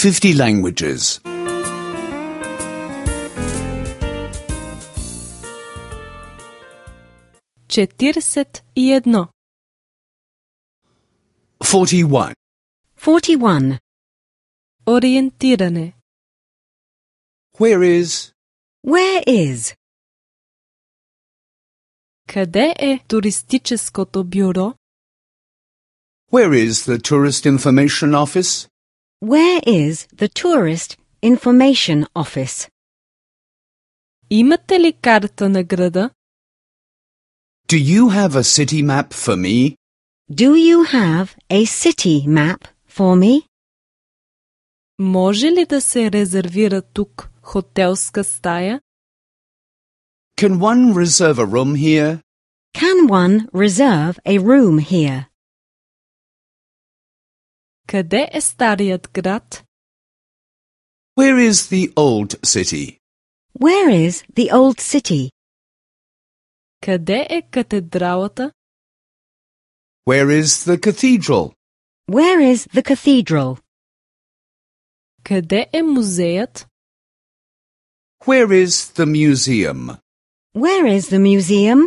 50 languages. 41. 41. 41. Ориентиране. Where is? Where is? Къде е туристическото бюро? Where is the Tourist Information Office? Where is the Tourist Information Office? Имате ли карта на града? Do you have a city map for me? Do you have a city map for me? Може ли да се резервира тук хотелска стая? Can one reserve a room here? Can one reserve a room here? Къде е старият град? Where is the old city? Where is the old city? Къде е катедралата? Where is the cathedral? Where is the cathedral? Къде е музеят? Where is the museum? Where is the museum?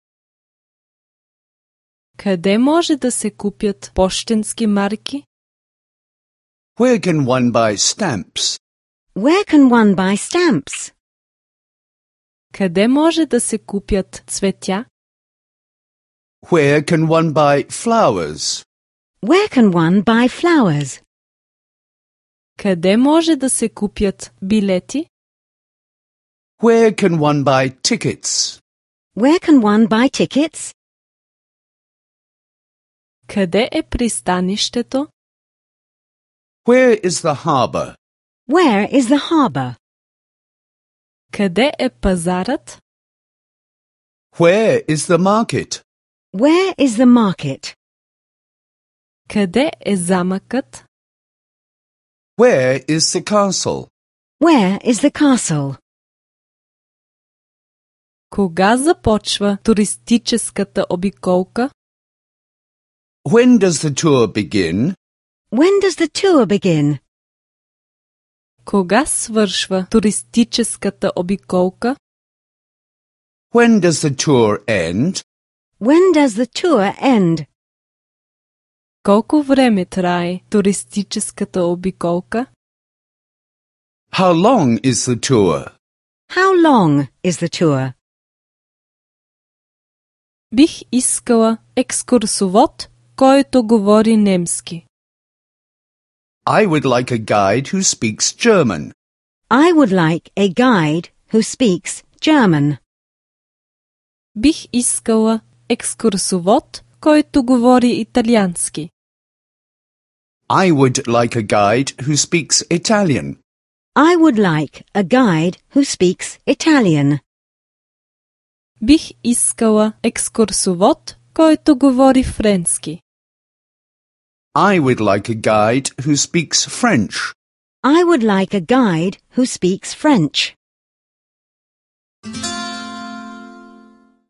Къде може да се купят пощенски марки? Where can one buy stamps? Where can one buy stamps? Къде може да се купят цветя? Where can one buy flowers? Where can one buy flowers? Къде може да се купят билети? Where can one buy tickets? Where can one buy tickets? Къде е пристанището? Where is the harbour? Where is the harbour? Къде е пазарът? Where is the market? Where is the market? Къде е замъкът? Where is the castle? Where is the castle? Кога започва туристическата обиколка? When does the tour begin? When does the tour begin? Кога свършва туристическата обиколка? When does the tour end? When does the tour end? Колко време трае туристическата обиколка? How long is the tour? How long is the tour? Бих искала екскурсовод, който говори немски. I would like a guide who speaks German. I would like a guide who speaks German. Бих искала екскурсовод, който говори италиански. I would like a guide who speaks Italian. I would like a guide who speaks Italian. Бих искала екскурсовод, който говори френски. I would like a guide who speaks French. I would like a guide who speaks French.